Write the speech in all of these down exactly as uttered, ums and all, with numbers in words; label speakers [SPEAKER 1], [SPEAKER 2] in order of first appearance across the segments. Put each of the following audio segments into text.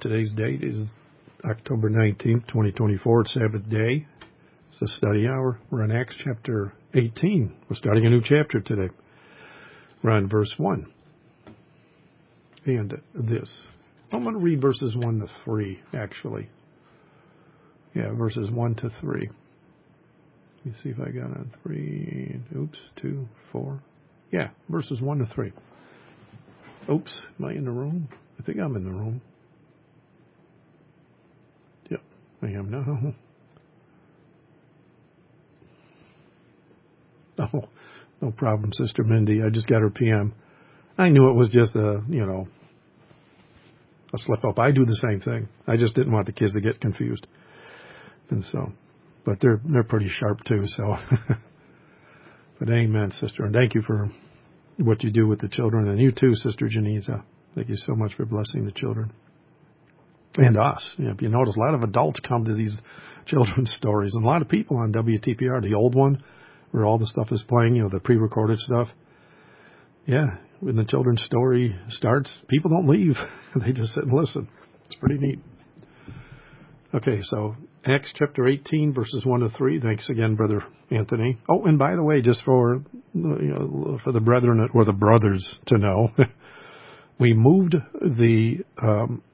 [SPEAKER 1] Today's date is October nineteenth, twenty twenty-four. It's Sabbath day. It's a study hour. We're in Acts chapter eighteen. We're starting a new chapter today. We're on verse one. And this. I'm going to read verses one to three, actually. Yeah, verses one to three. Let me see if I got on three. Oops, two, four. Yeah, verses one to three. Oops, am I in the room? I think I'm in the room. Yep, I am now. Oh, no problem, Sister Mindy. I just got her P M. I knew it was just a, you know, a slip up. I do the same thing. I just didn't want the kids to get confused. And so, but they're they're pretty sharp too, so. But amen, sister. And thank you for what you do with the children. And you too, Sister Janisa. Thank you so much for blessing the children. And us. You know, if you notice, a lot of adults come to these children's stories. And a lot of people on W T P R, the old one, where all the stuff is playing, you know, the pre-recorded stuff. Yeah, when the children's story starts, people don't leave. They just sit and listen. It's pretty neat. Okay, so Acts chapter eighteen, verses one to three. Thanks again, Brother Anthony. Oh, and by the way, just for you know, for the brethren or the brothers to know, we moved the um,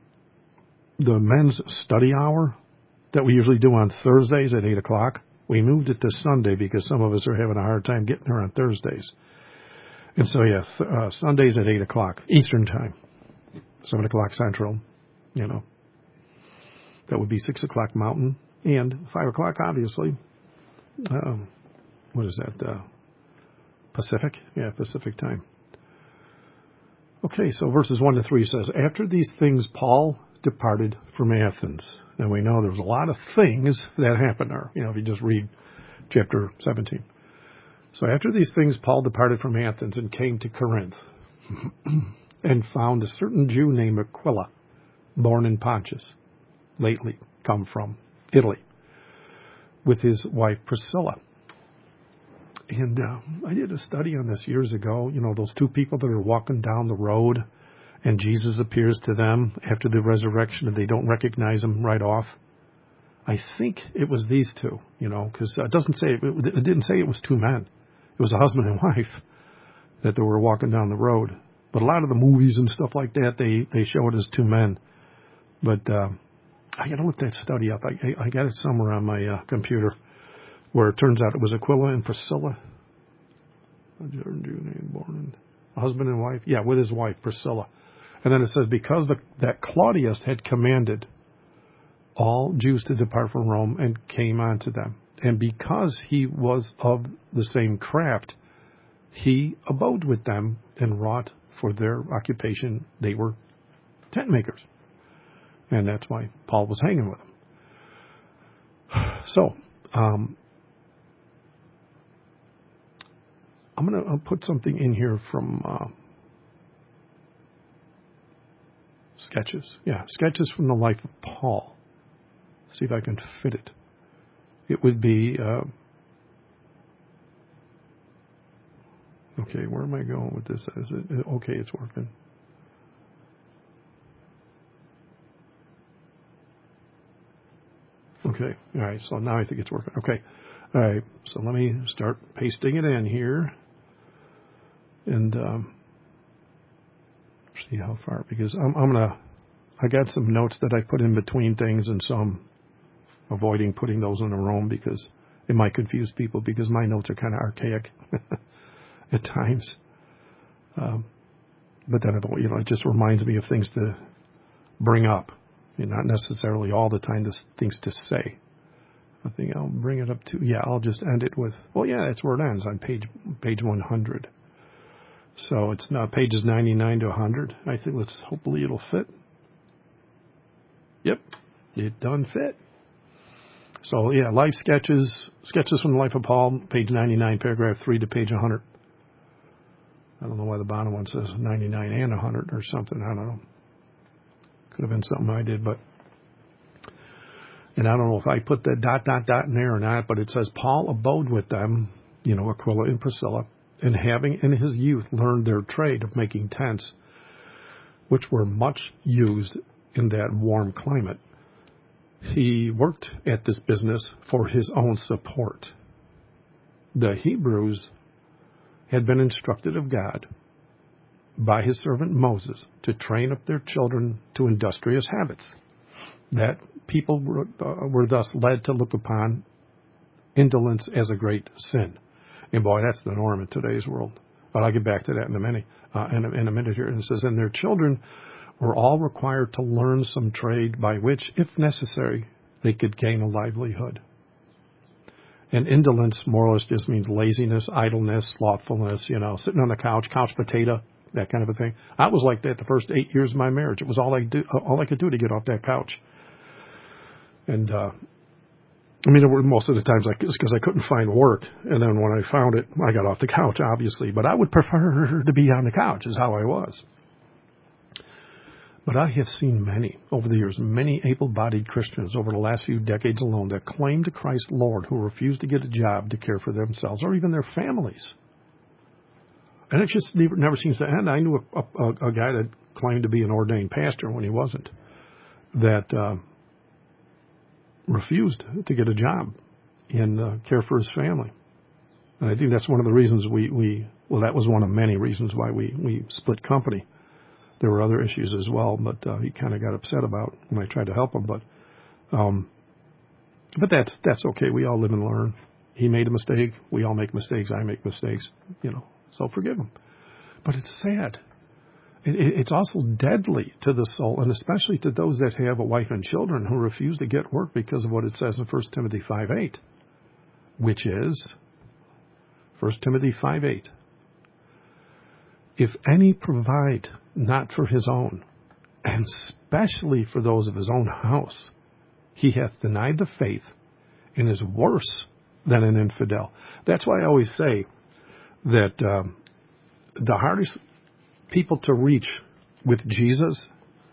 [SPEAKER 1] the men's study hour that we usually do on Thursdays at eight o'clock. We moved it to Sunday because some of us are having a hard time getting there on Thursdays. And so, yeah, th- uh, Sundays at eight o'clock Eastern Time, seven o'clock Central, you know. That would be six o'clock Mountain, and five o'clock, obviously. Um, what is that? Uh, Pacific? Yeah, Pacific Time. Okay, so verses one to three says, after these things, Paul departed from Athens. And we know there's a lot of things that happened there, you know, if you just read chapter seventeen. So after these things, Paul departed from Athens and came to Corinth and found a certain Jew named Aquila, born in Pontus, lately come from Italy, with his wife Priscilla. And uh, I did a study on this years ago. You know, those two people that are walking down the road and Jesus appears to them after the resurrection and they don't recognize him right off. I think it was these two, you know, because it doesn't say, it didn't say it was two men. It was a husband and wife that they were walking down the road. But a lot of the movies and stuff like that, they, they show it as two men. But uh, I got to look that study up. I, I got it somewhere on my uh, computer where it turns out it was Aquila and Priscilla. A husband and wife. Yeah, with his wife, Priscilla. And then it says, because the, that Claudius had commanded all Jews to depart from Rome and came unto them. And because he was of the same craft, he abode with them and wrought for their occupation. They were tent makers. And that's why Paul was hanging with them. So, um, I'm going to put something in here from uh, sketches. Yeah, sketches from the life of Paul. See if I can fit it. It would be, uh, okay, where am I going with this? Is it, okay, it's working. Okay, all right, so now I think it's working. Okay, all right, so let me start pasting it in here. And um, see how far, because I'm, I'm going to, I got some notes that I put in between things, and so I'm avoiding putting those in a row because it might confuse people because my notes are kind of archaic at times. Um, but then, it, you know, it just reminds me of things to bring up, and not necessarily all the time the things to say. I think I'll bring it up to, yeah, I'll just end it with, well, yeah, that's where it ends, on page page one hundred. So it's now pages ninety-nine to one hundred. I think let's, hopefully it'll fit. Yep, it done fit. So, yeah, life sketches, sketches from the life of Paul, page ninety-nine, paragraph three to page one hundred. I don't know why the bottom one says ninety-nine and one hundred or something. I don't know. Could have been something I did, but... And I don't know if I put that dot, dot, dot in there or not, but it says, Paul abode with them, you know, Aquila and Priscilla, and having in his youth learned their trade of making tents, which were much used in that warm climate. He worked at this business for his own support. The Hebrews had been instructed of God by his servant Moses to train up their children to industrious habits. That people were, uh, were thus led to look upon indolence as a great sin. And boy, that's the norm in today's world. But I'll get back to that in a minute. Uh, in, a, in a minute here. And it says, and their children were all required to learn some trade by which, if necessary, they could gain a livelihood. And indolence, more or less, just means laziness, idleness, slothfulness, you know, sitting on the couch, couch potato, that kind of a thing. I was like that the first eight years of my marriage. It was all I do, all I could do to get off that couch. And, uh, I mean, it were most of the times like it's because I couldn't find work. And then when I found it, I got off the couch, obviously. But I would prefer to be on the couch, is how I was. But I have seen many, over the years, many able-bodied Christians over the last few decades alone that claim to Christ Lord who refuse to get a job to care for themselves or even their families. And it just never, never seems to end. I knew a, a, a guy that claimed to be an ordained pastor when he wasn't, that uh, refused to get a job and uh, care for his family. And I think that's one of the reasons we, we well, that was one of many reasons why we, we split company. There were other issues as well, but uh, he kind of got upset about when I tried to help him. But um, but that's that's okay. We all live and learn. He made a mistake. We all make mistakes. I make mistakes. You know, so forgive him. But it's sad. It, it, it's also deadly to the soul, and especially to those that have a wife and children who refuse to get work because of what it says in First Timothy five eight, which is First Timothy five eight. If any provide not for his own, and especially for those of his own house, he hath denied the faith and is worse than an infidel. That's why I always say that um, the hardest people to reach with Jesus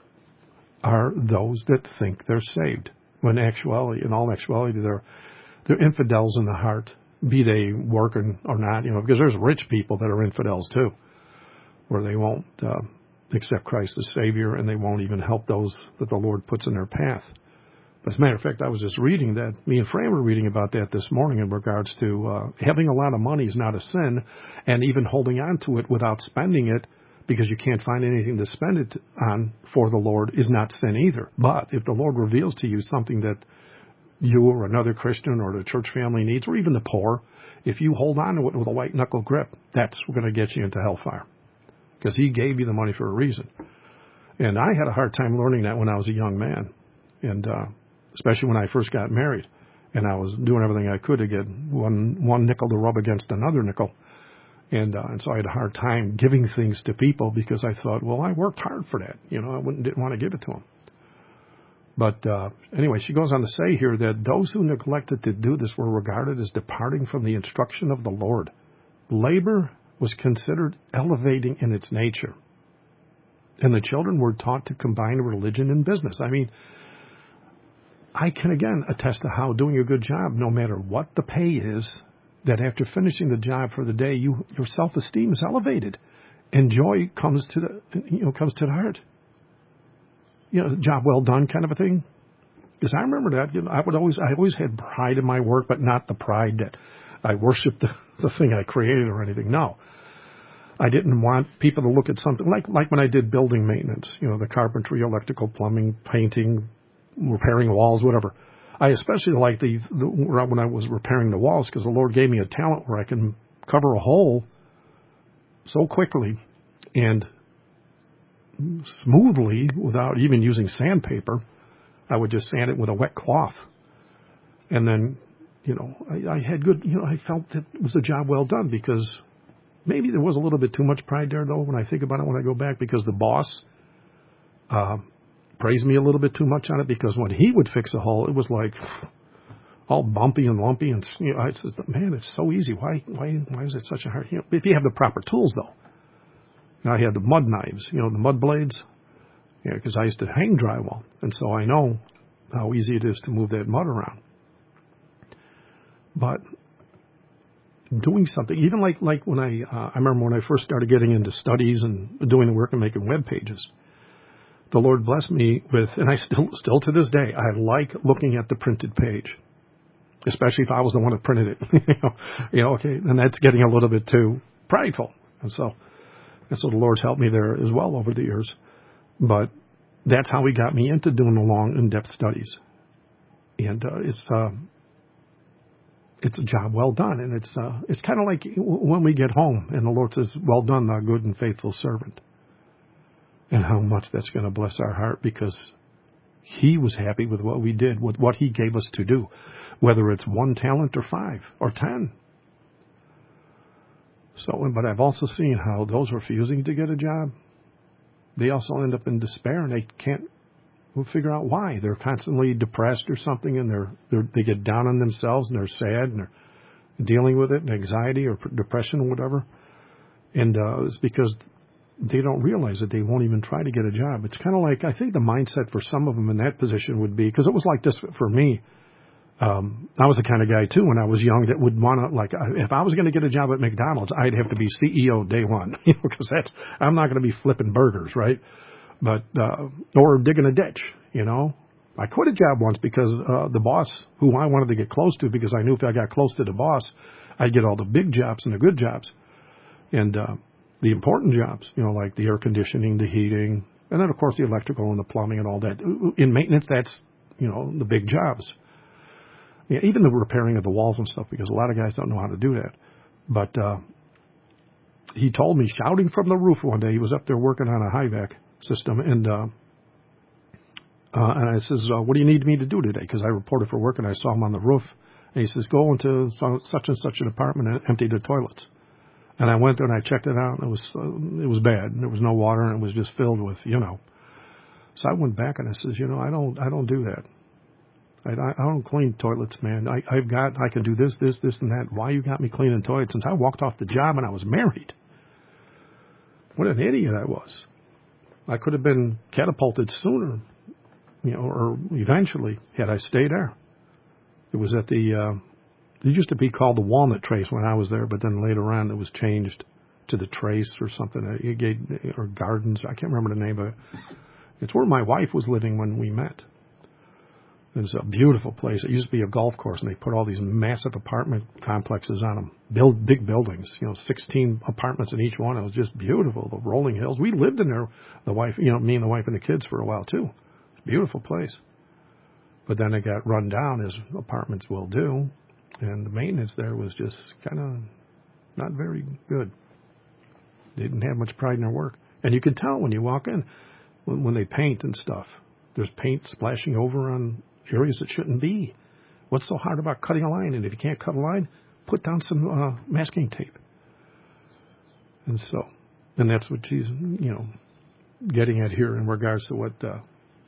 [SPEAKER 1] are those that think they're saved. When actuality, in all actuality, they're they're infidels in the heart, be they working or not. You know, because there's rich people that are infidels too, where they won't uh, accept Christ as Savior, and they won't even help those that the Lord puts in their path. As a matter of fact, I was just reading that. Me and Fran were reading about that this morning in regards to uh, having a lot of money is not a sin, and even holding on to it without spending it because you can't find anything to spend it on for the Lord is not sin either. But if the Lord reveals to you something that you or another Christian or the church family needs, or even the poor, if you hold on to it with a white-knuckle grip, that's going to get you into hellfire. Because he gave you the money for a reason. And I had a hard time learning that when I was a young man. And uh, especially when I first got married. And I was doing everything I could to get one one nickel to rub against another nickel. And uh, and so I had a hard time giving things to people because I thought, well, I worked hard for that. You know, I wouldn't, didn't want to give it to them. But uh, anyway, she goes on to say here that those who neglected to do this were regarded as departing from the instruction of the Lord. Labor was considered elevating in its nature. And the children were taught to combine religion and business. I mean, I can again attest to how doing a good job, no matter what the pay is, that after finishing the job for the day, you, your self-esteem is elevated. And joy comes to the, you know, comes to the heart. You know, job well done kind of a thing. Because I remember that, you know, I would always, I always had pride in my work, but not the pride that I worshiped the, the thing I created or anything. No. I didn't want people to look at something like like when I did building maintenance, you know, the carpentry, electrical, plumbing, painting, repairing walls, whatever. I especially liked the, the when I was repairing the walls because the Lord gave me a talent where I can cover a hole so quickly and smoothly without even using sandpaper. I would just sand it with a wet cloth, and then, you know, I, I had good, you know, I felt that it was a job well done because. Maybe there was a little bit too much pride there, though, when I think about it, when I go back, because the boss uh, praised me a little bit too much on it, because when he would fix a hole, it was like all bumpy and lumpy, and you know, I said, man, it's so easy. Why, why, why is it such a hard? You know, if you have the proper tools, though. Now, I had the mud knives, you know, the mud blades, yeah, because I used to hang drywall, and so I know how easy it is to move that mud around. But doing something, even like like when I uh, I remember when I first started getting into studies and doing the work and making web pages, the Lord blessed me with, and I still, still to this day, I like looking at the printed page, especially if I was the one that printed it. you, know, you know, okay, and that's getting a little bit too prideful. And so, and so the Lord's helped me there as well over the years. But that's how He got me into doing the long, in-depth studies. And uh, it's uh, it's a job well done. And it's uh, it's kind of like when we get home and the Lord says, well done, thou good and faithful servant. And how much that's going to bless our heart, because He was happy with what we did, with what He gave us to do, whether it's one talent or five or ten. So, but I've also seen how those refusing to get a job, they also end up in despair, and they can't figure out why. They're constantly depressed or something, and they're, they're they get down on themselves, and they're sad, and they're dealing with it, and anxiety or depression or whatever. And uh, it's because they don't realize that they won't even try to get a job. It's kind of like, I think the mindset for some of them in that position would be, because it was like this for me. Um, I was the kind of guy, too, when I was young that would want to, like, if I was going to get a job at McDonald's, I'd have to be C E O day one, you know, because that's, I'm not going to be flipping burgers, right? But, uh, or digging a ditch, you know. I quit a job once because uh, the boss, who I wanted to get close to, because I knew if I got close to the boss, I'd get all the big jobs and the good jobs. And uh, the important jobs, you know, like the air conditioning, the heating, and then, of course, the electrical and the plumbing and all that. In maintenance, that's, you know, the big jobs. Yeah, even the repairing of the walls and stuff, because a lot of guys don't know how to do that. But uh, he told me, shouting from the roof one day, he was up there working on a HIVAC system, and uh, uh, and I says, uh, what do you need me to do today? Because I reported for work, and I saw him on the roof. And he says, go into such and such an apartment and empty the toilets. And I went there, and I checked it out, and it was uh, it was bad. There was no water, and it was just filled with, you know. So I went back, and I says, you know, I don't I don't do that. I, I don't clean toilets, man. I, I've got, I can do this, this, this, and that. Why you got me cleaning toilets? Since I walked off the job and I was married. What an idiot I was. I could have been catapulted sooner, you know, or eventually had I stayed there. It was at the, uh, it used to be called the Walnut Trace when I was there, but then later on it was changed to the Trace or something, it gave, or Gardens. I can't remember the name of it. It's where my wife was living when we met. It's a beautiful place. It used to be a golf course, and they put all these massive apartment complexes on them, build big buildings, you know, sixteen apartments in each one. It was just beautiful, the rolling hills. We lived in there, the wife, you know, me and the wife and the kids for a while, too. It's a beautiful place. But then it got run down, as apartments will do, and the maintenance there was just kind of not very good. They didn't have much pride in their work. And you can tell when you walk in, when, when they paint and stuff, there's paint splashing over on areas that shouldn't be. What's so hard about cutting a line? And if you can't cut a line, put down some uh, masking tape. And so, and that's what she's, you know, getting at here in regards to what uh,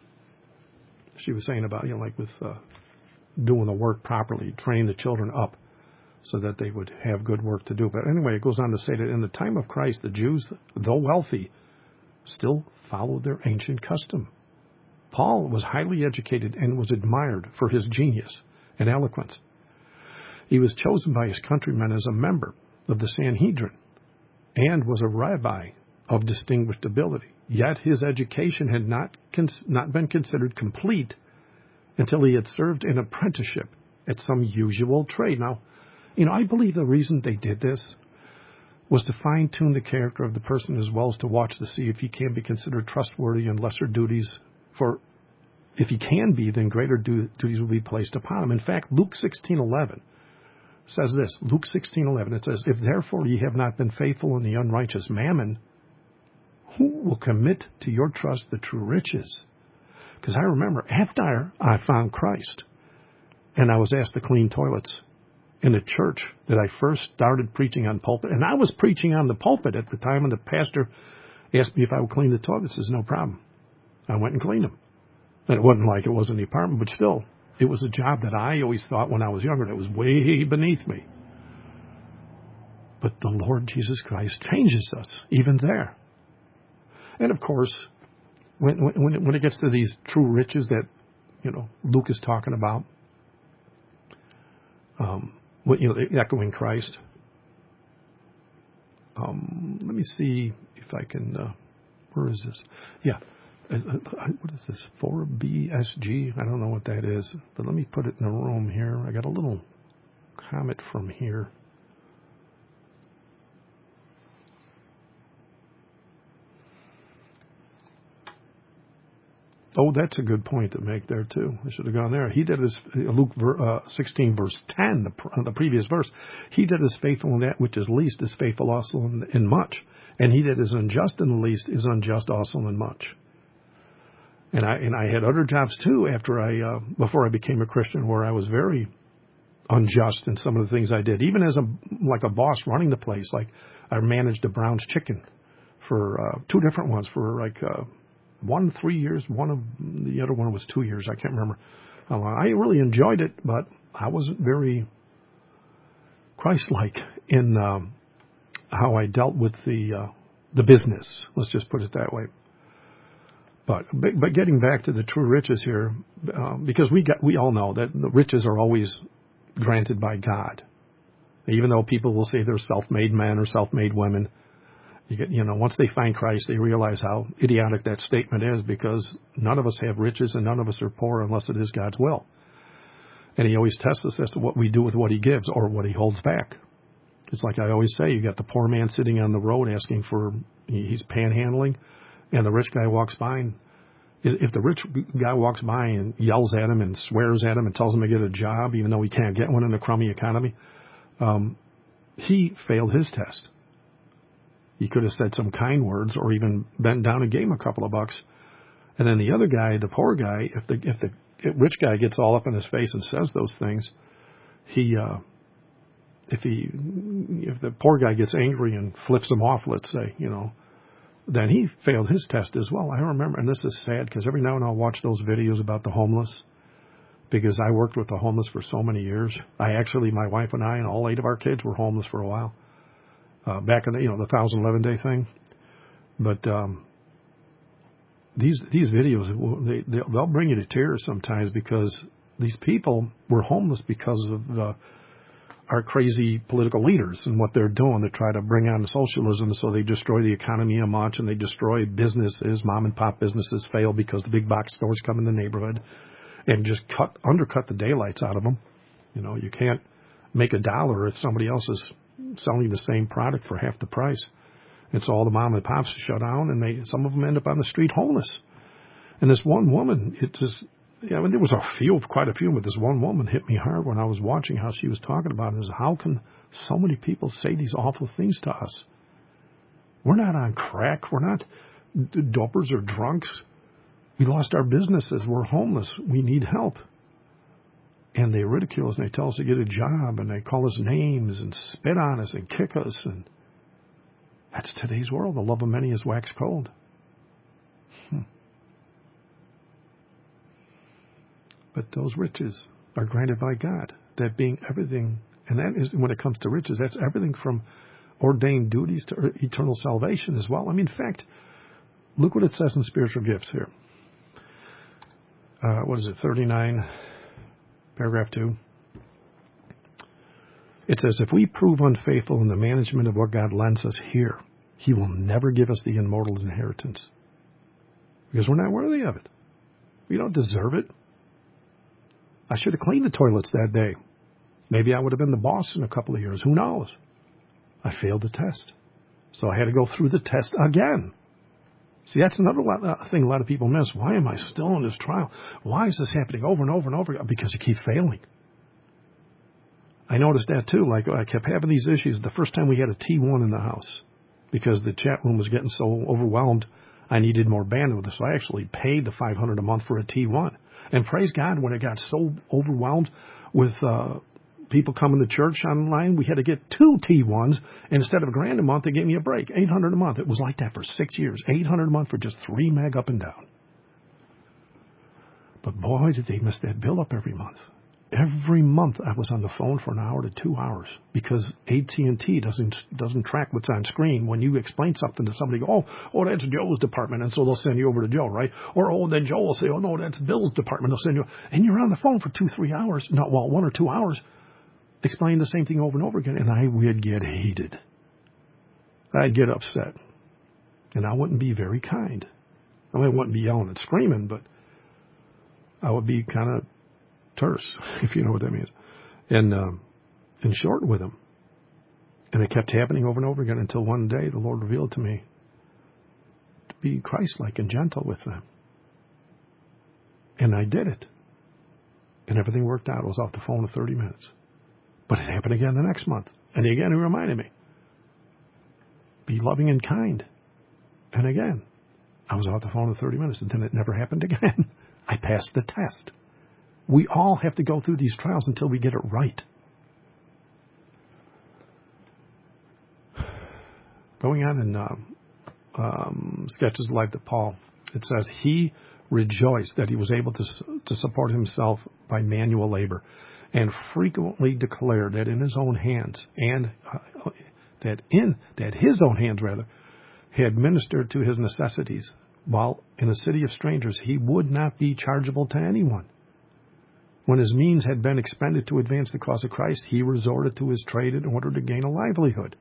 [SPEAKER 1] she was saying about, you know, like with uh, doing the work properly, train the children up so that they would have good work to do. But anyway, it goes on to say that in the time of Christ, the Jews, though wealthy, still followed their ancient custom. Paul was highly educated and was admired for his genius and eloquence. He was chosen by his countrymen as a member of the Sanhedrin and was a rabbi of distinguished ability. Yet his education had not cons- not been considered complete until he had served an apprenticeship at some usual trade. Now, you know, I believe the reason they did this was to fine-tune the character of the person, as well as to watch to see if he can be considered trustworthy in lesser duties. For if he can be, then greater du- duties will be placed upon him. In fact, Luke sixteen eleven says this. Luke sixteen eleven, it says, if therefore ye have not been faithful in the unrighteous mammon, who will commit to your trust the true riches? Because I remember after I found Christ and I was asked to clean toilets in the church that I first started preaching on pulpit, and I was preaching on the pulpit at the time, and the pastor asked me if I would clean the toilets. He says, no problem. I went and cleaned them. And it wasn't like it was in the apartment, but still, it was a job that I always thought when I was younger that was way beneath me. But the Lord Jesus Christ changes us, even there. And of course, when when it, when it gets to these true riches that, you know, Luke is talking about, um, what, you know, echoing Christ. Um, let me see if I can. Uh, where is this? Yeah. What is this? four B S G? I don't know what that is, but let me put it in the room here. I got a little comment from here. Oh, that's a good point to make there, too. I should have gone there. He did his, Luke uh, sixteen, verse ten, the, the previous verse. He that is faithful in that which is least is faithful also in, in much. And he that is unjust in the least is unjust also in much. And I and I had other jobs, too, after I, uh, before I became a Christian, where I was very unjust in some of the things I did. Even as a, like a boss running the place, like I managed a Brown's Chicken for uh, two different ones for like, uh, one three years, one of the other one was two years. I can't remember how long. I really enjoyed it, but I wasn't very Christ-like in um, how I dealt with the uh, the business. Let's just put it that way. But but getting back to the true riches here, um, because we got we all know that the riches are always granted by God, even though people will say they're self-made men or self-made women. You, get, you know, once they find Christ, they realize how idiotic that statement is, because none of us have riches and none of us are poor unless it is God's will. And he always tests us as to what we do with what he gives or what he holds back. It's like I always say, you got the poor man sitting on the road asking for, he's panhandling, and the rich guy walks by. And if the rich guy walks by and yells at him and swears at him and tells him to get a job, even though he can't get one in a crummy economy, um, he failed his test. He could have said some kind words or even bent down and gave him a couple of bucks. And then the other guy, the poor guy, if the if the rich guy gets all up in his face and says those things, he uh, if he if the poor guy gets angry and flips him off, let's say, you know, then he failed his test as well. I remember, and this is sad because every now and then I'll watch those videos about the homeless, because I worked with the homeless for so many years. I actually, my wife and I and all eight of our kids were homeless for a while. Uh, back in the, you know, the one thousand eleven day thing. But um, these these videos, they, they'll bring you to tears sometimes, because these people were homeless because of uh, our crazy political leaders and what they're doing to try to bring on socialism. So they destroy the economy a much, and they destroy businesses. Mom and pop businesses fail because the big box stores come in the neighborhood and just cut undercut the daylights out of them. You know, you can't make a dollar if somebody else is selling the same product for half the price. And so all the mom and pops shut down, and they, some of them end up on the street homeless. And this one woman, it just, yeah, I mean, there was a few, quite a few, but this one woman hit me hard when I was watching how she was talking about it. Is how can so many people say these awful things to us? We're not on crack. We're not dopers or drunks. We lost our businesses. We're homeless. We need help. And they ridicule us, and they tell us to get a job, and they call us names and spit on us and kick us. And that's today's world. The love of many is wax cold. Hmm. But those riches are granted by God. That being everything, and that is, when it comes to riches, that's everything from ordained duties to eternal salvation as well. I mean, in fact, look what it says in spiritual gifts here. Uh, what is it, thirty-nine? Paragraph two. It says, if we prove unfaithful in the management of what God lends us here, he will never give us the immortal inheritance, because we're not worthy of it. We don't deserve it. I should have cleaned the toilets that day. Maybe I would have been the boss in a couple of years. Who knows? I failed the test. So I had to go through the test again. See, that's another thing a lot of people miss. Why am I still in this trial? Why is this happening over and over and over again? Because you keep failing. I noticed that too. Like, I kept having these issues. The first time we had a T one in the house, because the chat room was getting so overwhelmed, I needed more bandwidth. So I actually paid the five hundred dollars a month for a T one. And praise God, when it got so overwhelmed with uh, people coming to church online, we had to get two T ones. And instead of a grand a month, they gave me a break. eight hundred dollars a month. It was like that for six years. eight hundred dollars a month for just three meg up and down. But boy, did they miss that bill up every month. Every month I was on the phone for an hour to two hours because A T and T doesn't doesn't track what's on screen. When you explain something to somebody, oh, oh, that's Joe's department, and so they'll send you over to Joe, right? Or, oh, then Joe will say, oh, no, that's Bill's department. They'll send you, and you're on the phone for two, three hours, not well, one or two hours, explaining the same thing over and over again, and I would get heated. I'd get upset, and I wouldn't be very kind. I mean, I wouldn't be yelling and screaming, but I would be kind of terse, if you know what that means, and um, and short with them. And it kept happening over and over again until one day the Lord revealed to me to be Christ-like and gentle with them. And I did it. And everything worked out. I was off the phone in thirty minutes. But it happened again the next month. And again, he reminded me, be loving and kind. And again, I was off the phone in thirty minutes, and then it never happened again. I passed the test. We all have to go through these trials until we get it right. Going on in um, um, Sketches of Life of Paul, it says, he rejoiced that he was able to, to support himself by manual labor, and frequently declared that in his own hands, and uh, that in that his own hands rather, had ministered to his necessities, while in a city of strangers he would not be chargeable to anyone. When his means had been expended to advance the cause of Christ, he resorted to his trade in order to gain a livelihood.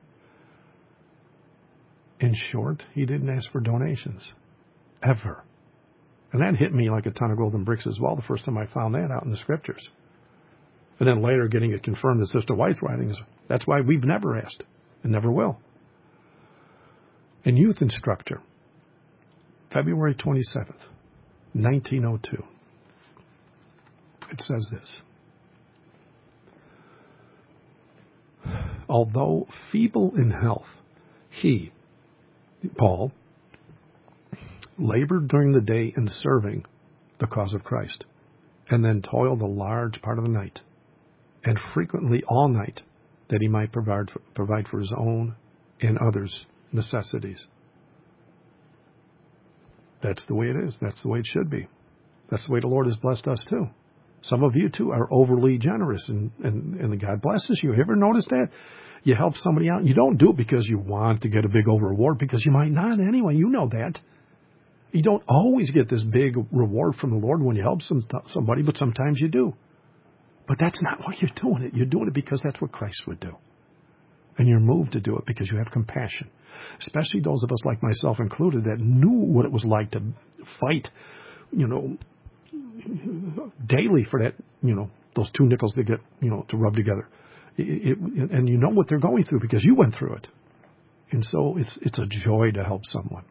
[SPEAKER 1] In short, he didn't ask for donations. Ever. And that hit me like a ton of golden bricks as well the first time I found that out in the scriptures. And then later getting it confirmed in Sister White's writings. That's why we've never asked and never will. In Youth Instructor, February twenty-seventh, nineteen oh two, it says this. Although feeble in health, he, Paul, labored during the day in serving the cause of Christ, and then toiled a large part of the night, and frequently all night, that he might provide for, provide for his own and others' necessities. That's the way it is. That's the way it should be. That's the way the Lord has blessed us too. Some of you too are overly generous, and, and, and God blesses you. Have you ever noticed that? You help somebody out, and you don't do it because you want to get a big old reward, because you might not anyway. You know that. You don't always get this big reward from the Lord when you help some, somebody, but sometimes you do. But that's not why you're doing it. You're doing it because that's what Christ would do. And you're moved to do it because you have compassion. Especially those of us, like myself included, that knew what it was like to fight, you know, daily for that, you know, those two nickels to get, you know, to rub together. It, it, and you know what they're going through because you went through it. And so it's it's a joy to help someone.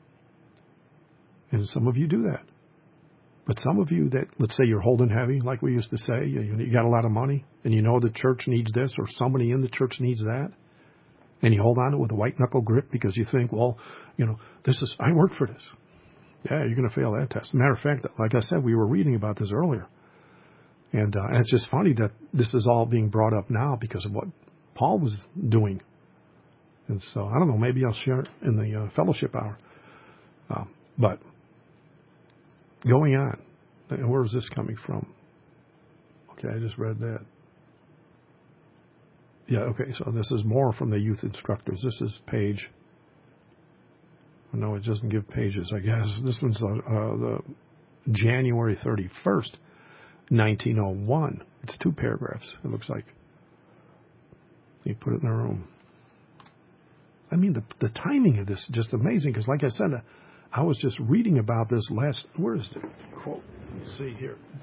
[SPEAKER 1] And some of you do that. But some of you that, let's say you're holding heavy, like we used to say, you, you got a lot of money, and you know the church needs this, or somebody in the church needs that, and you hold on to it with a white knuckle grip because you think, well, you know, this is, I work for this. Yeah, you're going to fail that test. As a matter of fact, like I said, we were reading about this earlier. And, uh, and it's just funny that this is all being brought up now because of what Paul was doing. And so, I don't know, maybe I'll share it in the uh, fellowship hour. Uh, but going on, where is this coming from? Okay, I just read that. Yeah, okay, so this is more from the Youth Instructors. This is page, no, it doesn't give pages, I guess. This one's uh, uh, the January thirty-first, nineteen oh one. It's two paragraphs, it looks like. You put it in the room. I mean, the the timing of this is just amazing, because like I said, uh, I was just reading about this last, where is the quote? Let's see here. It's,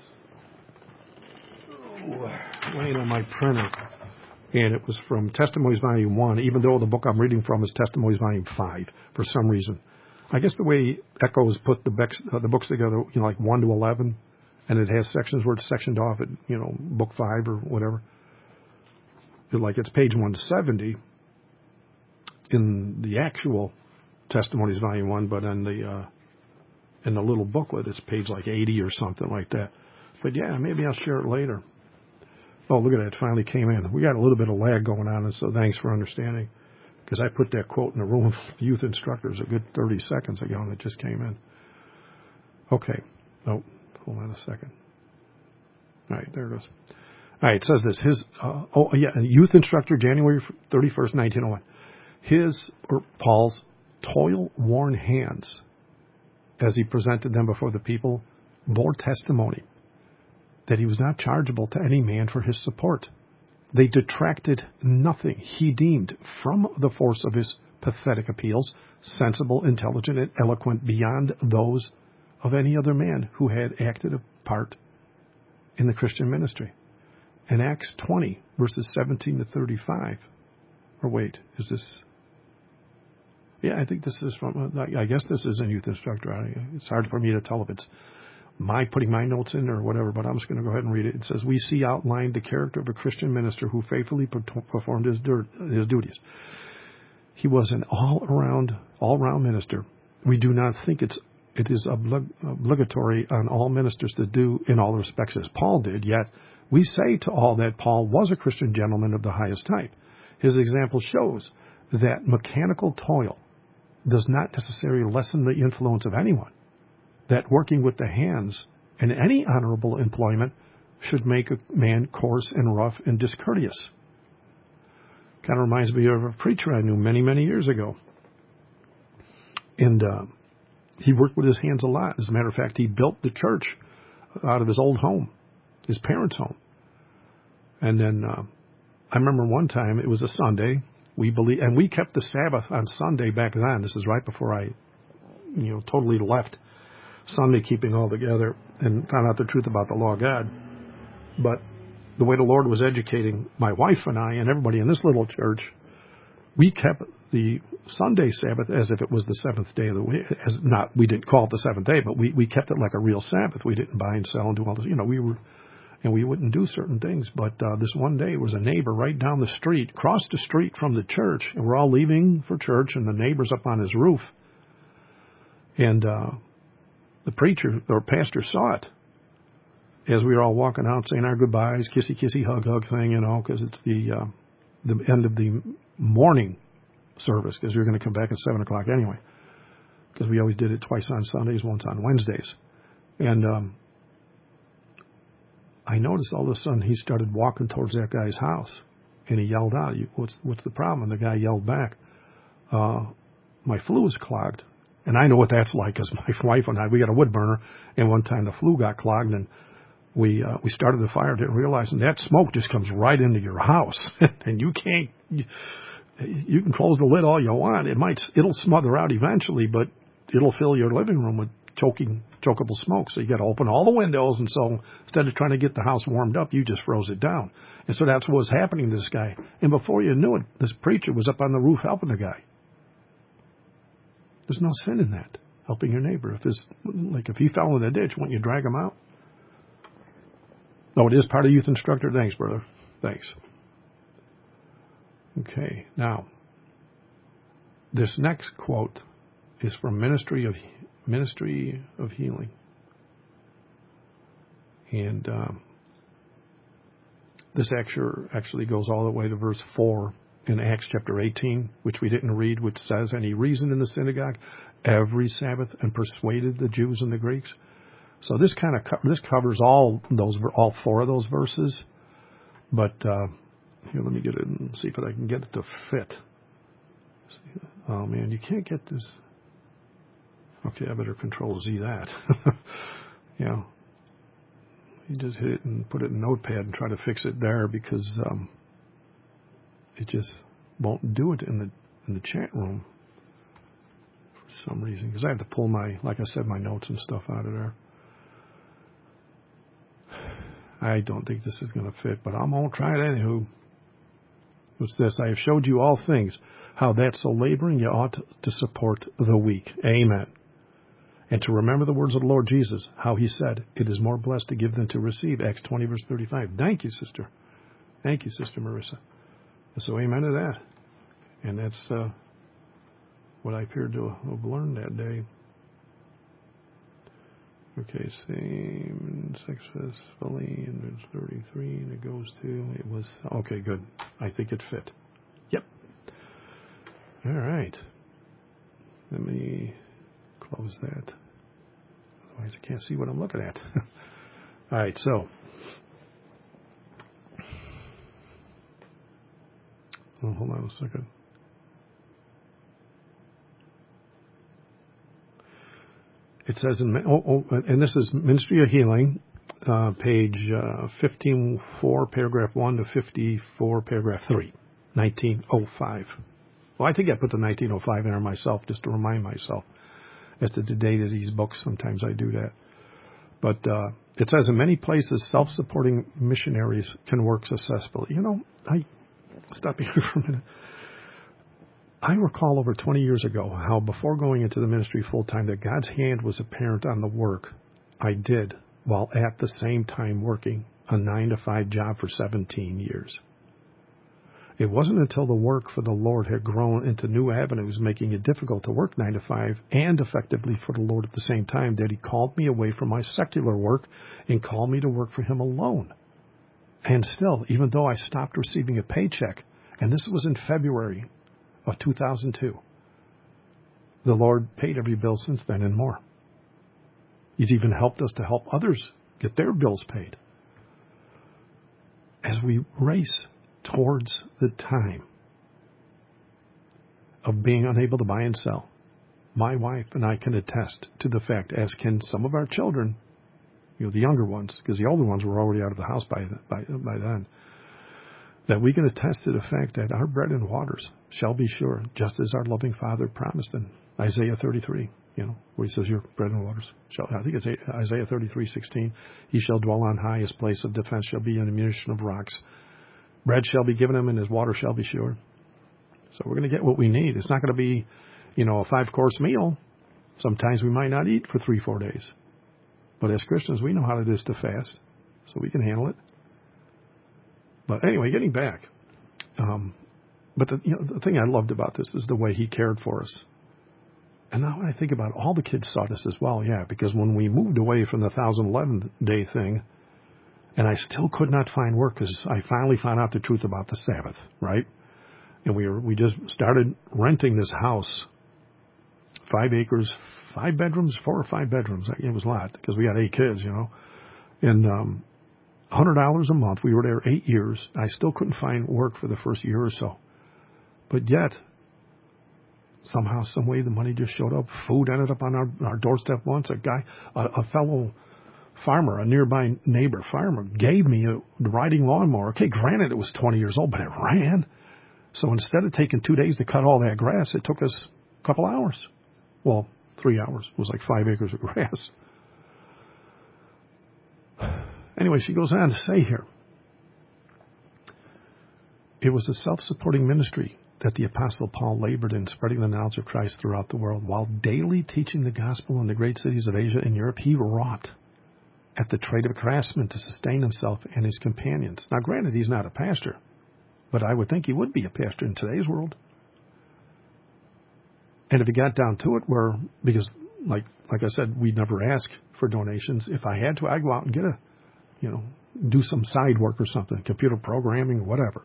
[SPEAKER 1] oh, laying on my printer. And it was from Testimonies Volume one, even though the book I'm reading from is Testimonies Volume five, for some reason. I guess the way Echoes put the, books, uh, the books together, you know, like one to eleven, and it has sections where it's sectioned off at, you know, book five or whatever. It, like it's page one seventy in the actual Testimonies Volume one, but in the uh, in the little booklet, it's page like eighty or something like that. But yeah, maybe I'll share it later. Oh, look at that. It finally came in. We got a little bit of lag going on, and so thanks for understanding. Because I put that quote in the room of Youth Instructors a good thirty seconds ago, and it just came in. Okay. Oh, hold on a second. All right, there it goes. All right, it says this. His, uh, oh, yeah, Youth Instructor, January thirty-first, nineteen oh one. His, or Paul's, toil-worn hands, as he presented them before the people, bore testimony that he was not chargeable to any man for his support. They detracted nothing, he deemed, from the force of his pathetic appeals, sensible, intelligent, and eloquent beyond those of any other man who had acted a part in the Christian ministry. In Acts twenty, verses seventeen to thirty-five, or wait, is this... Yeah, I think this is from, I guess this is a youth instructor. It's hard for me to tell if it's my putting my notes in or whatever, but I'm just going to go ahead and read it. It says, we see outlined the character of a Christian minister who faithfully performed his, his duties. He was an all-around, all-round minister. We do not think it's it is oblig- obligatory on all ministers to do in all respects as Paul did, yet we say to all that Paul was a Christian gentleman of the highest type. His example shows that mechanical toil does not necessarily lessen the influence of anyone, that working with the hands in any honorable employment should make a man coarse and rough and discourteous. Kind of reminds me of a preacher I knew many, many years ago. And uh, he worked with his hands a lot. As a matter of fact, he built the church out of his old home, his parents' home. And then uh, I remember one time, it was a Sunday, we believe, and we kept the Sabbath on Sunday back then. This is right before I, you know, totally left Sunday keeping altogether and found out the truth about the law of God. But the way the Lord was educating my wife and I and everybody in this little church, we kept the Sunday Sabbath as if it was the seventh day of the week. As not, we didn't call it the seventh day, but we, we kept it like a real Sabbath. We didn't buy and sell and do all this. You know, we were, and we wouldn't do certain things. But uh, this one day, was a neighbor right down the street, across the street from the church, and we're all leaving for church, and the neighbor's up on his roof. And uh, the preacher or pastor saw it as we were all walking out, saying our goodbyes, kissy, kissy, hug, hug thing, you know, because it's the uh, the end of the morning service, because we were going to come back at seven o'clock anyway, because we always did it twice on Sundays, once on Wednesdays. And um, I noticed all of a sudden he started walking towards that guy's house, and he yelled out, what's what's the problem? And the guy yelled back, uh, my flue is clogged. And I know what that's like, because my wife and I, we got a wood burner, and one time the flue got clogged, and we uh, we started the fire, didn't realize, and that smoke just comes right into your house, and you can't, you, you can close the lid all you want. It might, it'll smother out eventually, but it'll fill your living room with choking, chokeable smoke. So you got to open all the windows, and so instead of trying to get the house warmed up, you just froze it down. And so that's what was happening to this guy. And before you knew it, this preacher was up on the roof helping the guy. There's no sin in that, helping your neighbor. If this, like if he fell in a ditch, wouldn't you drag him out? No, it is part of youth instructor. Thanks, brother. Thanks. Okay, now this next quote is from Ministry of Ministry of Healing, and um, this actually actually goes all the way to verse four in Acts chapter eighteen, which we didn't read, which says, "And he reasoned in the synagogue every Sabbath and persuaded the Jews and the Greeks." So this kind of co- this covers all those all four of those verses. But uh, here, let me get it and see if I can get it to fit. Oh man, you can't get this. Okay, I better Control Z that. Yeah, you just hit it and put it in Notepad and try to fix it there, because um, it just won't do it in the in the chat room for some reason. Because I have to pull my, like I said, my notes and stuff out of there. I don't think this is going to fit, but I'm going to try it anywho. What's this? I have showed you all things, how that so laboring you ought to support the weak. Amen. And to remember the words of the Lord Jesus, how he said, it is more blessed to give than to receive. Acts twenty, verse thirty-five. Thank you, sister. Thank you, Sister Marissa. So amen to that. And that's uh, what I appeared to have learned that day. Okay, same successfully in verse thirty-three, and it goes to, it was, okay, good. I think it fit. Yep. All right. Let me close that. Otherwise I can't see what I'm looking at. All right, so. Oh, hold on a second. It says, in, oh, oh, and this is Ministry of Healing, uh, page uh, fifteen four, paragraph one to fifty-four, paragraph three, nineteen oh five. Well, I think I put the nineteen oh five in there myself just to remind myself as to the date of these books. Sometimes I do that. But uh, it says in many places, self-supporting missionaries can work successfully. You know, I stop here for a minute. I recall over twenty years ago how before going into the ministry full-time that God's hand was apparent on the work I did while at the same time working a nine to five job for seventeen years. It wasn't until the work for the Lord had grown into new avenues, making it difficult to work nine to five and effectively for the Lord at the same time, that He called me away from my secular work and called me to work for Him alone. And still, even though I stopped receiving a paycheck, and this was in February of two thousand two, the Lord paid every bill since then and more. He's even helped us to help others get their bills paid. As we race towards the time of being unable to buy and sell, my wife and I can attest to the fact, as can some of our children, you know, the younger ones, because the older ones were already out of the house by, by, by then, that we can attest to the fact that our bread and waters shall be sure, just as our loving Father promised in Isaiah thirty-three, you know, where He says, your bread and waters shall, I think it's Isaiah thirty-three sixteen, He shall dwell on high, His place of defense shall be an ammunition of rocks. Bread shall be given Him, and His water shall be sure. So we're going to get what we need. It's not going to be, you know, a five-course meal. Sometimes we might not eat for three, four days. But as Christians, we know how it is to fast, so we can handle it. But anyway, getting back. Um, but the, you know, the thing I loved about this is the way He cared for us. And now when I think about it, all the kids saw this as well, yeah, because when we moved away from the one thousand eleven day thing, and I still could not find work because I finally found out the truth about the Sabbath, right? And we were, we just started renting this house, five acres, five bedrooms, four or five bedrooms. It was a lot because we had eight kids, you know. And um, one hundred dollars a month. We were there eight years. I still couldn't find work for the first year or so. But yet, somehow, some way, the money just showed up. Food ended up on our, our doorstep once. A guy, a, a fellow farmer, a nearby neighbor farmer, gave me a riding lawnmower. Okay, granted, it was twenty years old, but it ran. So instead of taking two days to cut all that grass, it took us a couple hours. Well, three hours. It was like five acres of grass. Anyway, she goes on to say here, it was a self-supporting ministry that the Apostle Paul labored in, spreading the knowledge of Christ throughout the world. While daily teaching the gospel in the great cities of Asia and Europe, he wrought at the trade of a craftsman to sustain himself and his companions. Now, granted, he's not a pastor, but I would think he would be a pastor in today's world. And if it got down to it, where, because like like I said, we never ask for donations. If I had to, I'd go out and get a, you know, do some side work or something, computer programming, whatever.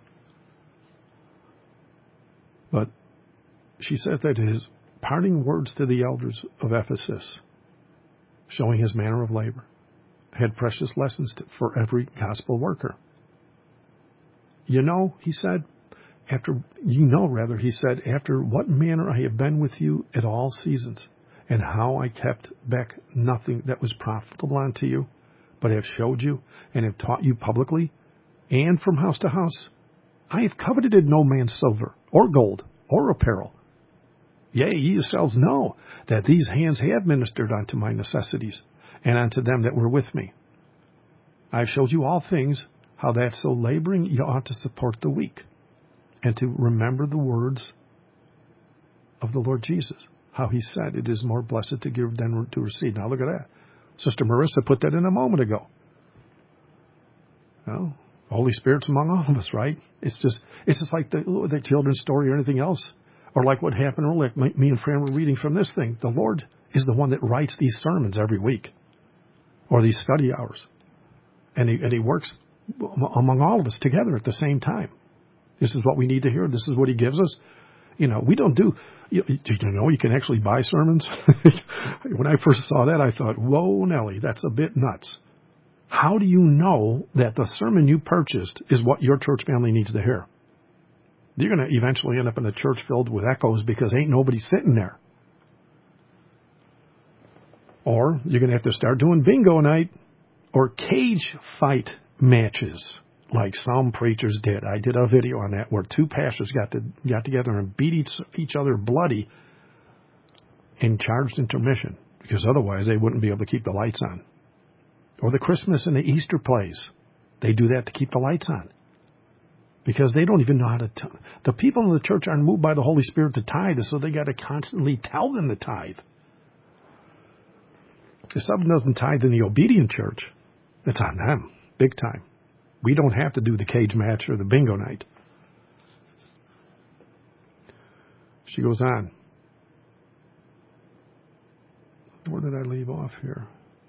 [SPEAKER 1] But she said that his parting words to the elders of Ephesus, showing his manner of labor, had precious lessons to, for every gospel worker. You know, he said, after, you know, rather, he said, after what manner I have been with you at all seasons, and how I kept back nothing that was profitable unto you, but have showed you and have taught you publicly and from house to house. I have coveted no man's silver or gold or apparel. Yea, ye yourselves know that these hands have ministered unto my necessities and unto them that were with me. I have showed you all things, how that so laboring ye ought to support the weak, and to remember the words of the Lord Jesus, how he said, it is more blessed to give than to receive. Now look at that. Sister Marissa put that in a moment ago. Well, Holy Spirit's among all of us, right? It's just it's just like the, the children's story or anything else. Or like what happened earlier, like me and Fran were reading from this thing. The Lord is the one that writes these sermons every week, or these study hours. And he, and he works among all of us together at the same time. This is what we need to hear. This is what he gives us. You know, we don't do, you, you know, you can actually buy sermons. When I first saw that, I thought, whoa, Nelly, that's a bit nuts. How do you know that the sermon you purchased is what your church family needs to hear? You're going to eventually end up in a church filled with echoes because ain't nobody sitting there. Or you're going to have to start doing bingo night or cage fight matches. like some preachers did. I did a video on that where two pastors got to, got together and beat each, each other bloody and charged intermission, because otherwise they wouldn't be able to keep the lights on. Or the Christmas and the Easter plays. They do that to keep the lights on. Because they don't even know how to... T- the people in the church aren't moved by the Holy Spirit to tithe, so they got to constantly tell them to tithe. If someone doesn't tithe in the obedient church, it's on them, big time. We don't have to do the cage match or the bingo night. She goes on. Where did I leave off here?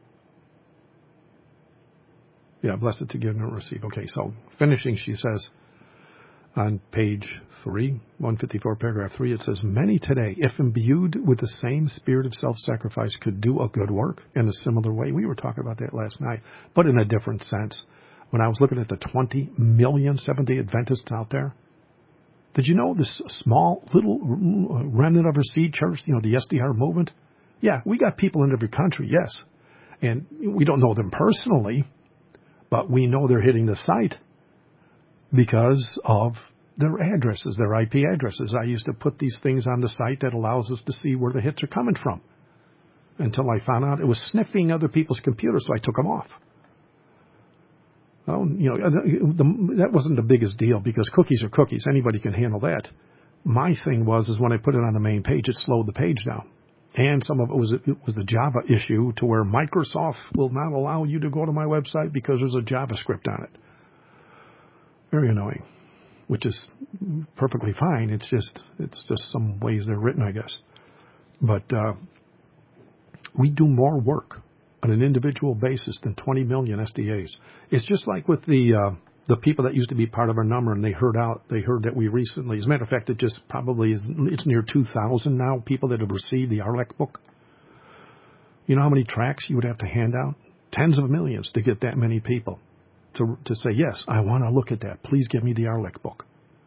[SPEAKER 1] Yeah, blessed to give and not receive. Okay, so finishing, she says on page three, one fifty-four, paragraph three, it says, many today, if imbued with the same spirit of self-sacrifice, could do a good work in a similar way. We were talking about that last night, but in a different sense. When I was looking at the twenty million Seventh-day Adventists out there, did you know this small little remnant of our seed church, you know, the S D R movement? Yeah, we got people in every country, yes. And we don't know them personally, but we know they're hitting the site because of their addresses, their I P addresses. I used to put these things on the site that allows us to see where the hits are coming from. Until I found out it was sniffing other people's computers, so I took them off. Well, you know, the, that wasn't the biggest deal because cookies are cookies. Anybody can handle that. My thing was is when I put it on the main page, it slowed the page down. And some of it was it was the Java issue to where Microsoft will not allow you to go to my website because there's a JavaScript on it. Very annoying, which is perfectly fine. It's just it's just some ways they're written, I guess. But uh, we do more work on an individual basis than twenty million S D As. It's just like with the uh, the people that used to be part of our number, and they heard out. They heard that we recently, as a matter of fact, it just probably is. It's near two thousand now. People that have received the Arlec book. You know how many tracts you would have to hand out? Tens of millions to get that many people to to say yes. I want to look at that. Please give me the Arlec book.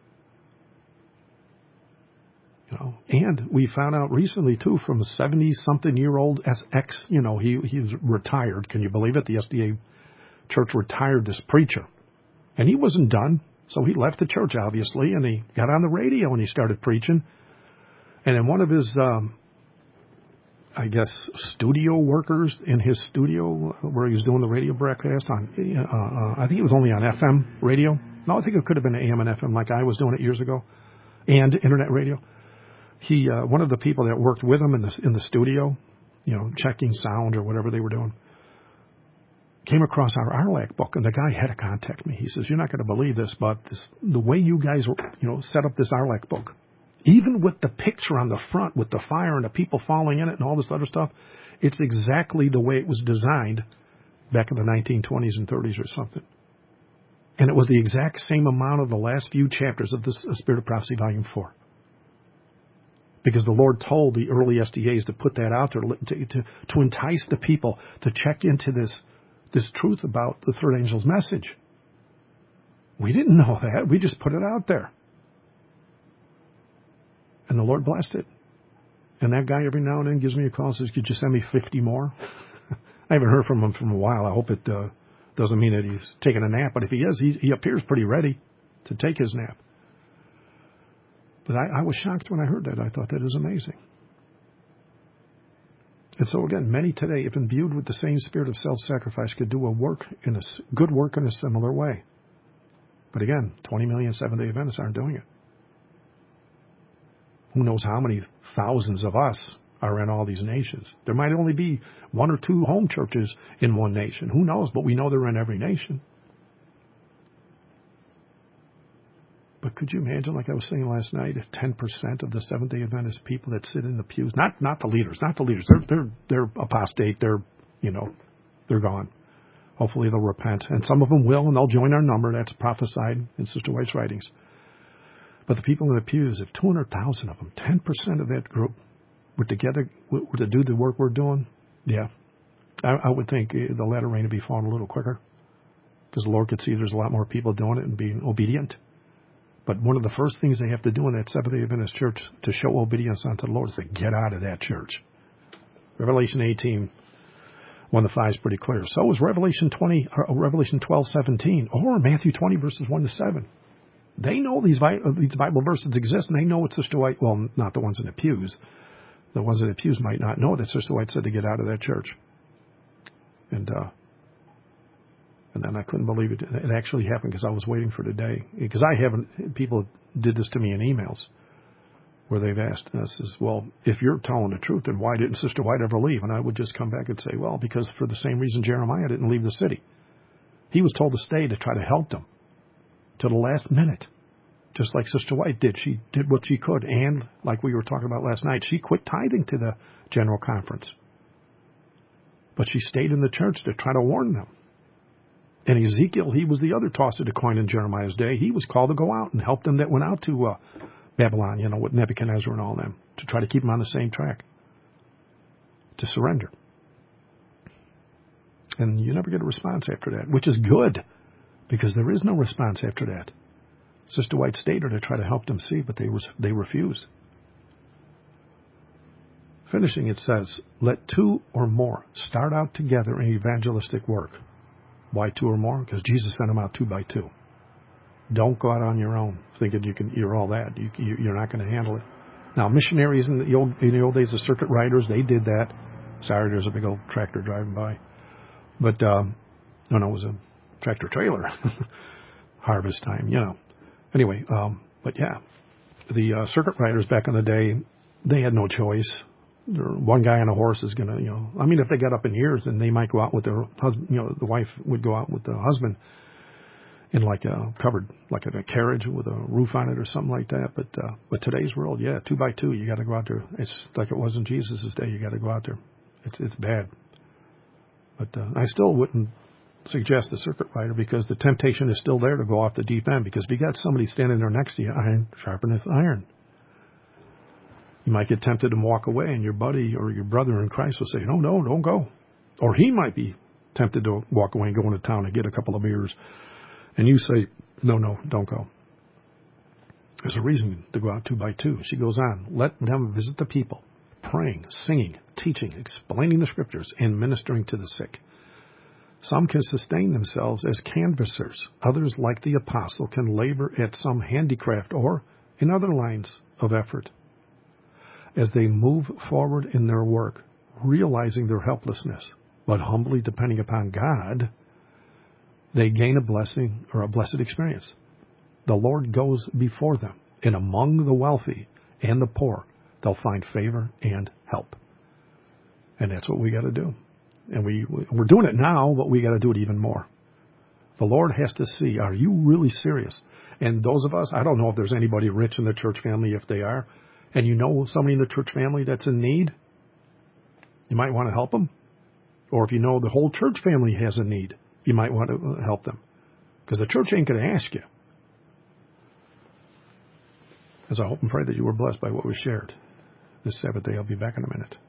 [SPEAKER 1] You know, and we found out recently too from a seventy-something-year-old ex. You know, he he was retired. Can you believe it? The S D A church retired this preacher. And he wasn't done, so he left the church, obviously, and he got on the radio and he started preaching. And then one of his, um, I guess, studio workers in his studio where he was doing the radio broadcast on, uh, uh, I think it was only on F M radio. No, I think it could have been A M and F M like I was doing it years ago, and internet radio. He, uh, one of the people that worked with him in the in the studio, you know, checking sound or whatever they were doing, came across our Arlec book, and the guy had to contact me. He says, you're not going to believe this, but this, the way you guys, you know, set up this Arlec book, even with the picture on the front with the fire and the people falling in it and all this other stuff, it's exactly the way it was designed back in the nineteen twenties and thirties or something. And it was the exact same amount of the last few chapters of this Spirit of Prophecy, Volume four. Because the Lord told the early S D As to put that out there to, to, to entice the people to check into this this truth about the third angel's message. We didn't know that. We just put it out there. And the Lord blessed it. And that guy every now and then gives me a call and says, could you send me fifty more? I haven't heard from him for a while. I hope it uh, doesn't mean that he's taking a nap. But if he is, he, he appears pretty ready to take his nap. But I, I was shocked when I heard that. I thought that is amazing. And so again, many today, if imbued with the same spirit of self-sacrifice, could do a work in a good work in a similar way. But again, twenty million Seventh-day Adventists aren't doing it. Who knows how many thousands of us are in all these nations? There might only be one or two home churches in one nation. Who knows? But we know they're in every nation. But could you imagine, like I was saying last night, ten percent of the Seventh-day Adventist people that sit in the pews, not not the leaders, not the leaders, they're they're they're apostate, they're you know, they're gone. Hopefully they'll repent, and some of them will, and they'll join our number. That's prophesied in Sister White's writings. But the people in the pews, if two hundred thousand of them, ten percent of that group were together were to do the work we're doing, yeah, I, I would think the latter rain would be falling a little quicker, because the Lord could see there's a lot more people doing it and being obedient. But one of the first things they have to do in that Seventh-day Adventist church to show obedience unto the Lord is to get out of that church. Revelation eighteen, One of the five is pretty clear. So is Revelation twenty, or Revelation twelve seventeen, or Matthew twenty verses one to seven. They know these these Bible verses exist, and they know what Sister White. Well, not the ones in the pews. The ones in the pews might not know that Sister White said to get out of that church. And uh, and then I couldn't believe it. It actually happened because I was waiting for the day. Because I haven't. People did this to me in emails, where they've asked us, is, well, if you're telling the truth, then why didn't Sister White ever leave? And I would just come back and say, well, because for the same reason Jeremiah didn't leave the city. He was told to stay to try to help them to the last minute, just like Sister White did. She did what she could. And like we were talking about last night, she quit tithing to the general conference. But she stayed in the church to try to warn them. And Ezekiel, he was the other toss of the coin in Jeremiah's day. He was called to go out and help them that went out to uh, Babylon, you know, with Nebuchadnezzar and all them, to try to keep them on the same track, to surrender. And you never get a response after that, which is good, because there is no response after that. Sister White stayed there to try to help them see, but they was they refused. Finishing, it says, let two or more start out together in evangelistic work. Why two or more? Because Jesus sent them out two by two. Don't go out on your own thinking you can, you're all that. You, you, you're not going to handle it. Now, missionaries in the, old, in the old days, the circuit riders, they did that. Sorry, there's a big old tractor driving by. But, um, no, no, it was a tractor trailer. Harvest time, you know. Anyway, um, but yeah, the uh, circuit riders back in the day, they had no choice. One guy on a horse is going to, you know, I mean, if they got up in years, then they might go out with their husband, you know, the wife would go out with the husband in like a covered, like in a carriage with a roof on it or something like that. But, uh, but today's world, yeah, two by two, you got to go out there. It's like it was in Jesus' day. You got to go out there. It's, it's bad. But, uh, I still wouldn't suggest the circuit rider, because the temptation is still there to go off the deep end, because if you got somebody standing there next to you, iron sharpeneth iron. You might get tempted to walk away, and your buddy or your brother in Christ will say, no, no, don't go. Or he might be tempted to walk away and go into town and get a couple of beers. And you say, no, no, don't go. There's a reason to go out two by two. She goes on, let them visit the people, praying, singing, teaching, explaining the scriptures, and ministering to the sick. Some can sustain themselves as canvassers. Others, like the apostle, can labor at some handicraft or in other lines of effort. As they move forward in their work, realizing their helplessness, but humbly depending upon God, they gain a blessing or a blessed experience. The Lord goes before them, and among the wealthy and the poor, they'll find favor and help. And that's what we got to do. And we, we're doing it now, but we got to do it even more. The Lord has to see, are you really serious? And those of us, I don't know if there's anybody rich in the church family. If they are, and you know somebody in the church family that's in need, you might want to help them. Or if you know the whole church family has a need, you might want to help them. Because the church ain't going to ask you. As I hope and pray that you were blessed by what was shared this Sabbath day. I'll be back in a minute.